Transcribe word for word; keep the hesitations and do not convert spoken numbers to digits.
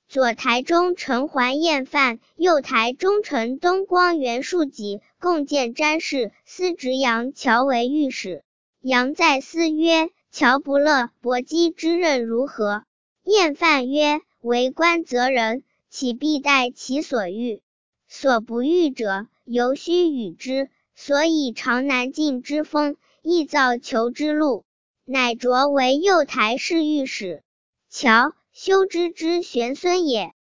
左台中承还验范，右台中承东光元庶几，共建詹事，司直杨乔为御史。杨在思曰：乔不乐，伯姬之任如何？验范曰：为官则人，岂必待其所欲？所不欲者，犹须与之，所以常南进之风，亦造求之路，乃擢为右台侍御史。乔，修之之玄孙也。